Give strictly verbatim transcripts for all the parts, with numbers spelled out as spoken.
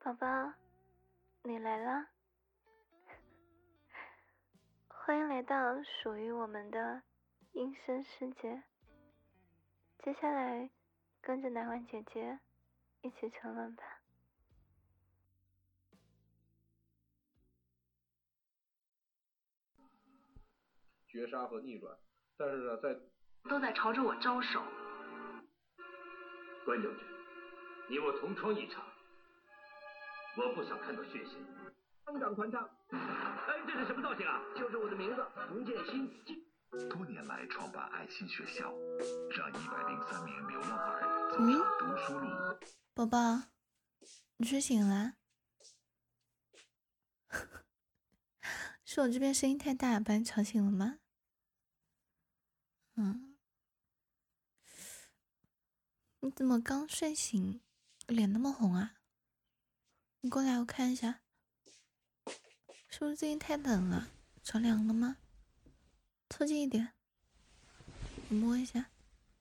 宝宝，你来了，欢迎来到属于我们的音声世界。接下来，跟着奶婉姐姐一起沉沦吧。 绝杀和逆转，但是呢，在都在朝着我招手。 关将军，你我同窗一场，我不想看到血腥。 乡长团长， 哎，这是什么造型啊？ 就是我的名字冯建新。 多年来创办爱心学校，让一百零三名流浪儿走上读书路。 嗯、宝宝，你睡醒了？是我这边声音太大，把你吵醒了吗？嗯，你怎么刚睡醒，脸那么红啊？你过来，我看一下，是不是最近太冷了，着凉了吗？凑近一点，我摸一下，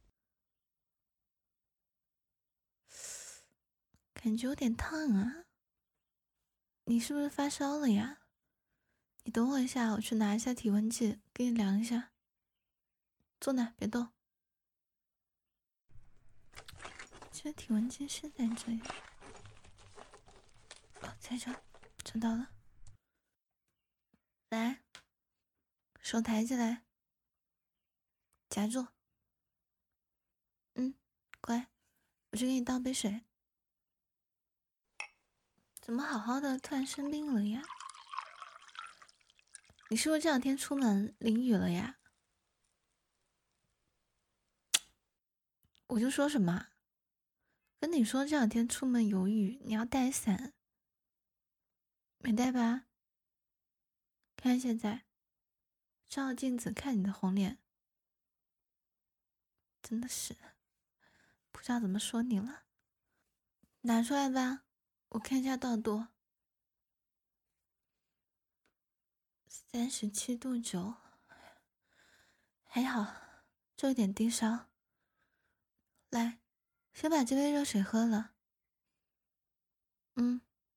感觉有点烫啊。你是不是发烧了呀？你等我一下，我去拿一下体温计，给你量一下。坐那，别动。这体温计是在这里。哦，在这，找到了。来，手抬起来，夹住。嗯，乖，我去给你倒杯水。怎么好好的突然生病了呀？你是不是这两天出门淋雨了呀？我就说什么，跟你说这两天出门有雨，你要带伞，没带吧？看现在，照镜子看你的红脸，真的是不知道怎么说你了。拿出来吧，我看一下多少度。三十七度九，还好，就有点低烧。来，先把这杯热水喝了。嗯，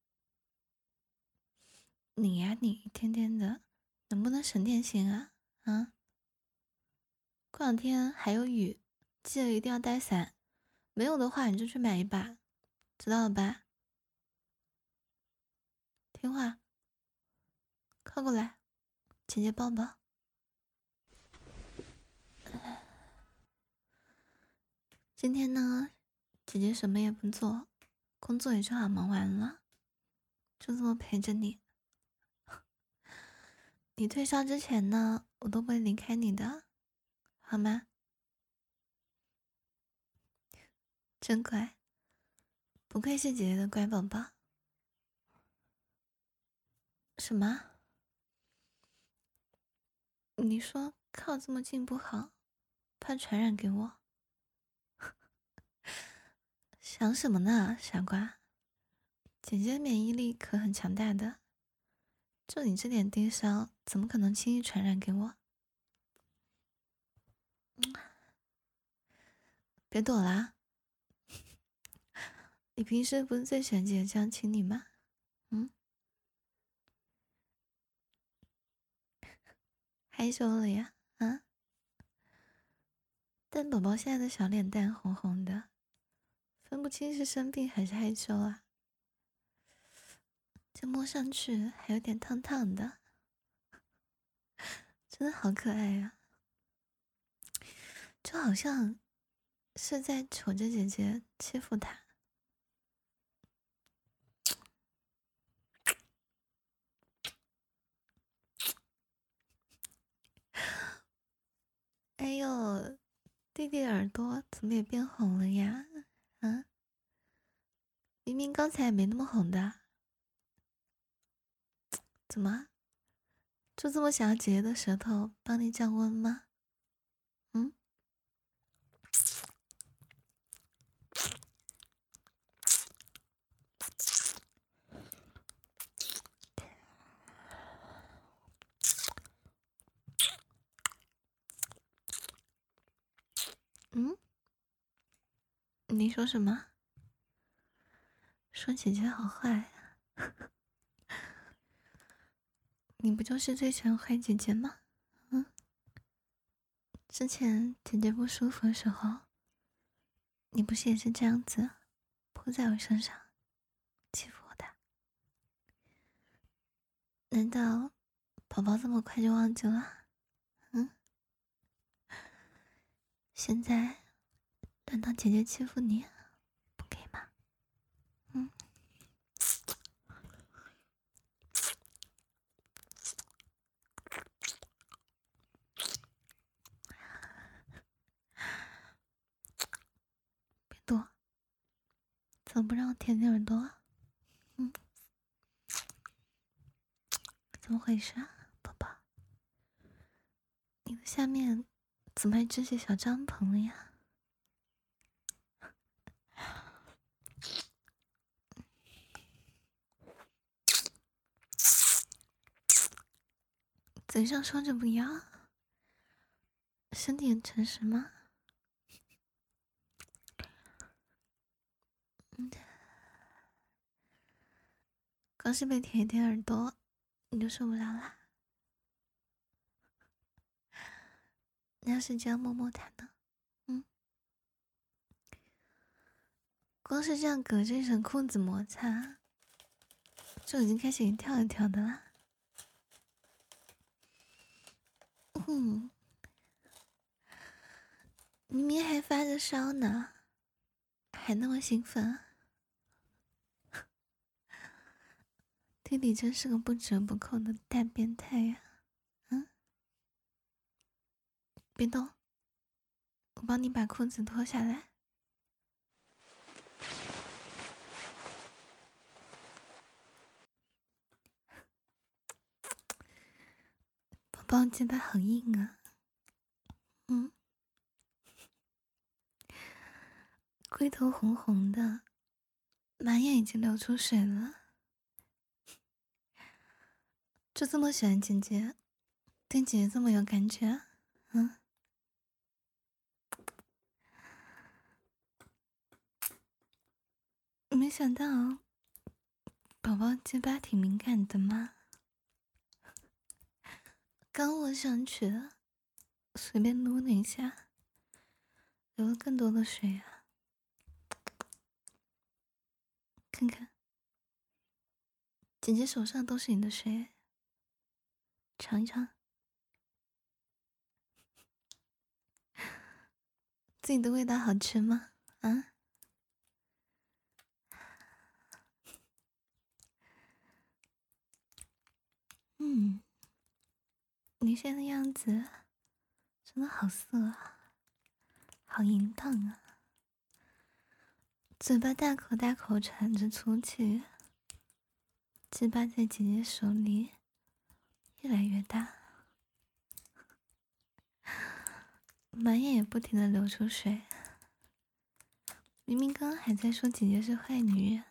你呀、啊、你，一天天的，能不能省点心啊？啊，过两天还有雨，记得一定要带伞。没有的话，你就去买一把，知道了吧？听话，靠过来，姐姐抱抱。今天呢，姐姐什么也不做，工作也正好忙完了，就这么陪着你。你退烧之前呢，我都不会离开你的，好吗？真乖，不愧是姐姐的乖宝宝。什么？你说靠这么近不好，怕传染给我？想什么呢，傻瓜？姐姐免疫力可很强大的，就你这点低烧，怎么可能轻易传染给我？嗯、别躲啦！你平时不是最喜欢姐姐这样亲你吗？嗯，害羞了呀？啊？但宝宝现在的小脸蛋红红的，分不清是生病还是害羞啊。这摸上去还有点烫烫的，真的好可爱啊！就好像是在瞅着姐姐欺负她。哎呦，弟弟耳朵怎么也变红了呀？啊，明明刚才也没那么红的，怎么就这么想要姐姐的舌头帮你降温吗？嗯？嗯？你说什么？ 说姐姐好坏啊？你不就是最喜欢坏姐姐吗？嗯，之前姐姐不舒服的时候，你不是也是这样子扑在我身上欺负我的？难道宝宝这么快就忘记了？嗯，现在轮到姐姐欺负你，不给吗？嗯。别躲，怎么不让我舔你耳朵？嗯，怎么回事啊，宝宝？你的下面怎么还织些小帐篷了呀？嘴上说着不要，身体很诚实吗？嗯，光是被舔一舔耳朵，你就受不了啦？你要是这样摸摸它呢？嗯，光是这样隔着一层裤子摩擦，就已经开始一跳一跳的啦。嗯，明明还发着烧呢，还那么兴奋，弟弟真是个不折不扣的大变态呀！嗯，别动，我帮你把裤子脱下来。宝宝鸡巴好硬啊！嗯，龟头红红的，满眼已经流出水了。就这么喜欢姐姐，对姐姐这么有感觉啊？嗯，没想到宝宝鸡巴挺敏感的嘛。刚握上去了，随便撸了一下，流了更多的水啊！看看，姐姐手上都是你的水，尝一尝。自己的味道好吃吗？啊？嗯，你现在的样子真的好色啊，好淫荡啊！嘴巴大口大口喘着粗气，鸡巴在姐姐手里越来越大，满眼也不停的流出水。明明刚刚还在说姐姐是坏女人，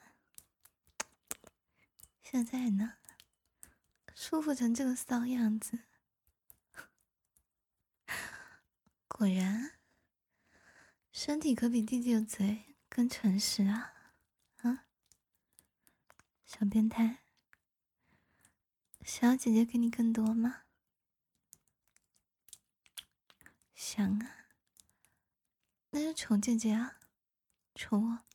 现在呢，舒服成这个骚样子。果然，身体可比弟弟的嘴更诚实啊！啊，小变态，想要姐姐给你更多吗？想啊，那就宠姐姐啊，宠我。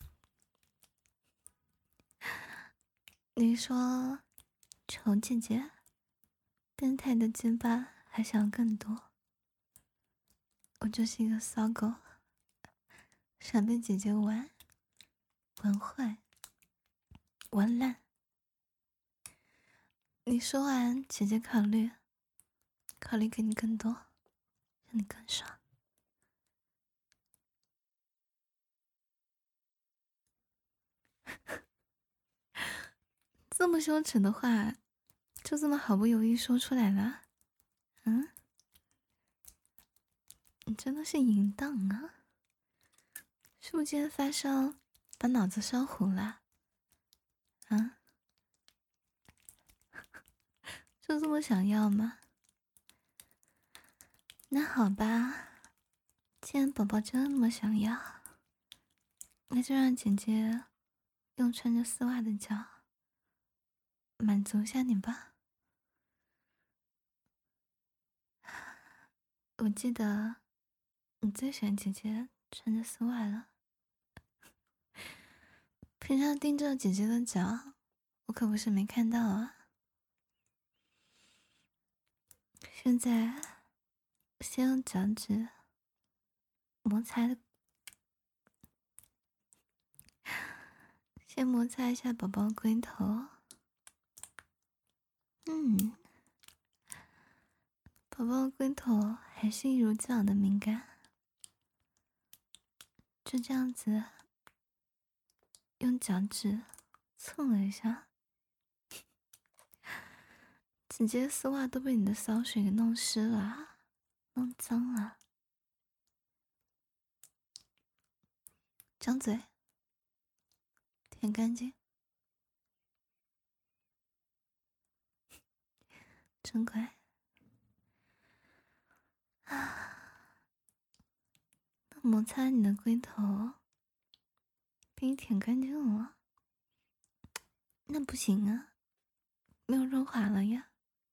你说，宠姐姐，变态的鸡巴还想要更多？我就是一个骚狗，想被姐姐玩，玩坏，玩烂。你说完，姐姐考虑，考虑给你更多，让你更爽。这么羞耻的话，就这么毫不犹豫说出来了？嗯，你真的是淫荡啊！是不是今天发烧把脑子烧糊了？啊？就这么想要吗？那好吧，既然宝宝真的那么想要，那就让姐姐用穿着丝袜的脚满足一下你吧。我记得你最喜欢姐姐穿着丝袜了，平常盯着姐姐的脚，我可不是没看到啊。现在先用脚趾摩擦，先摩擦一下宝宝龟头。嗯，宝宝龟头还是一如既往的敏感，就这样子用脚趾蹭了一下，姐姐丝袜都被你的骚水给弄湿了，弄脏了。张嘴，舔干净，真乖啊！摩擦你的龟头，被你舔干净了，那不行啊，没有润滑了呀。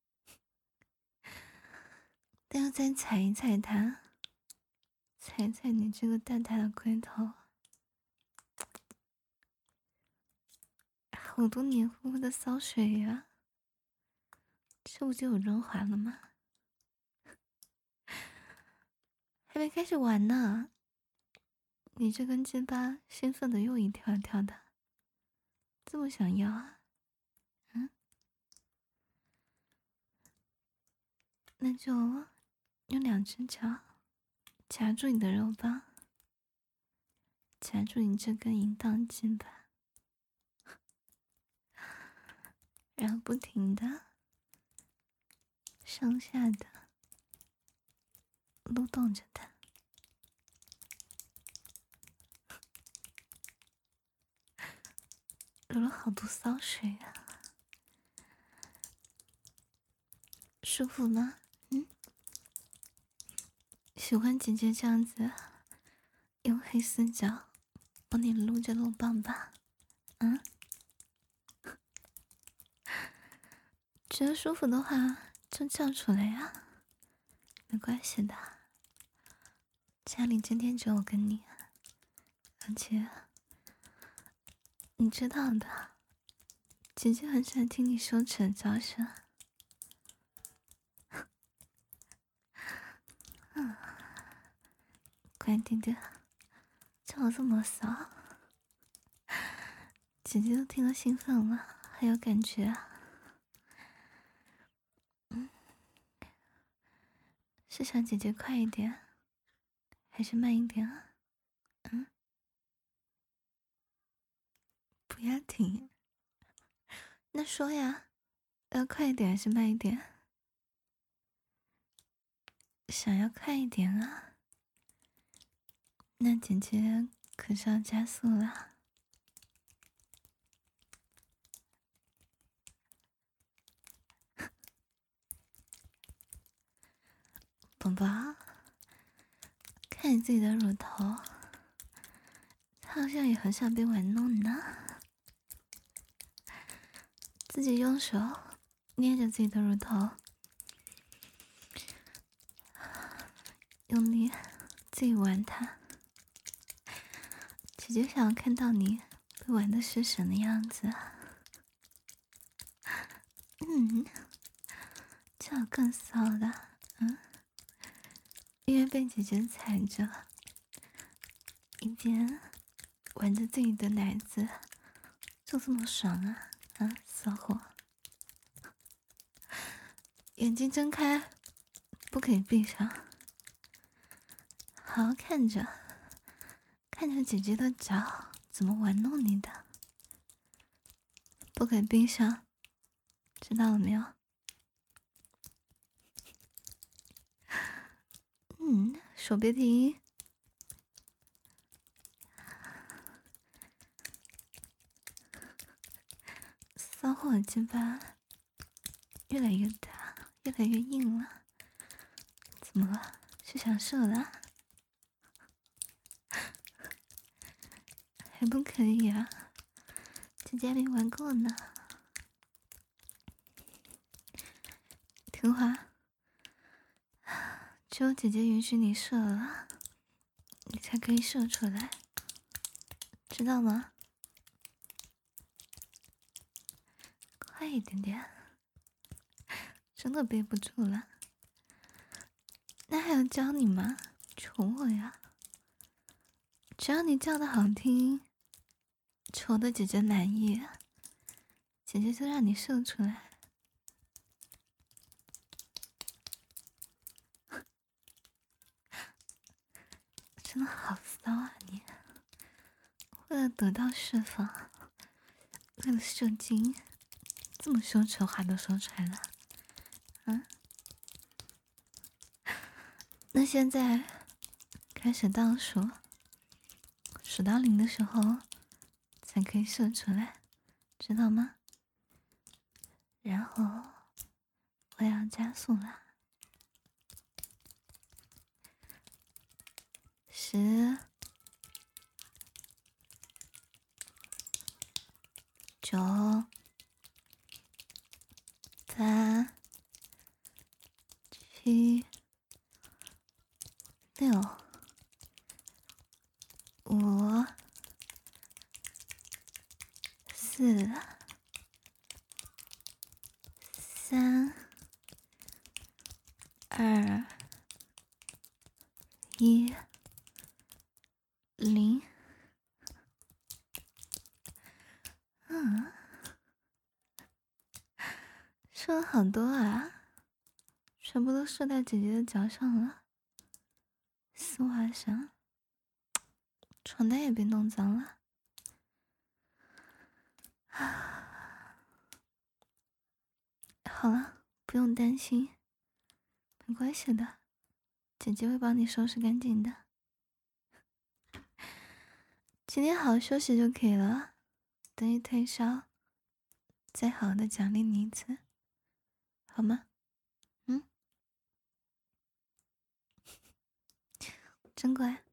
但要再踩一踩它，踩一踩你这个大大的龟头，好多黏糊糊的骚水呀、这不就有润滑了吗？还没开始玩呢，你这根鸡巴兴奋的又一跳一跳的，这么想要啊？嗯，那就用两只脚夹住你的肉棒，夹住你这根淫荡鸡巴，然后不停的上下的撸动着它。流了好多骚水啊，舒服吗？嗯，喜欢姐姐这样子用黑丝脚帮你撸着肉棒吧？嗯，觉得舒服的话就叫出来呀、啊，没关系的。家里今天只有我跟你，而且你知道的，姐姐很喜欢听你羞耻的叫声。嗯，乖弟弟，叫我这么骚，姐姐都听了兴奋了，还有感觉啊。嗯，是想姐姐快一点，还是慢一点啊？嗯，不要停，那说呀，要快一点还是慢一点？想要快一点啊，那姐姐可是要加速了。宝宝，看你自己的乳头，他好像也很想被玩弄呢。自己用手捏着自己的乳头，用力自己玩它。姐姐想要看到你被玩的失神的样子。嗯，这样更骚了。嗯，因为被姐姐踩着，一边玩着自己的奶子，就这么爽啊啊，骚货！眼睛睁开，不可以闭上，好好看着，看着姐姐的脚怎么玩弄你的，不可以闭上，知道了没有？嗯，手别停。骚货的鸡巴越来越大，越来越硬了。怎么了？是想射了？还不可以啊？ 姐姐没玩够呢。听话，只有姐姐允许你射了，你才可以射出来，知道吗？快一点点，真的憋不住了。那还要教你吗？宠我呀！只要你叫的好听，求的姐姐满意，姐姐就让你射出来。真的好骚啊你！为了得到释放，为了射精，这么羞耻的话都说出来了，啊？那现在开始倒数，数到零的时候才可以射出来，知道吗？然后我要加速了。十、九、八、七、六、五、四、三、二、一。零，嗯，射了好多啊，全部都射在姐姐的脚上了，丝袜上，床单也被弄脏了。好了，不用担心，没关系的，姐姐会帮你收拾干净的。今天好好休息就可以了，等你退烧，再好好的奖励你一次，好吗？嗯，真乖。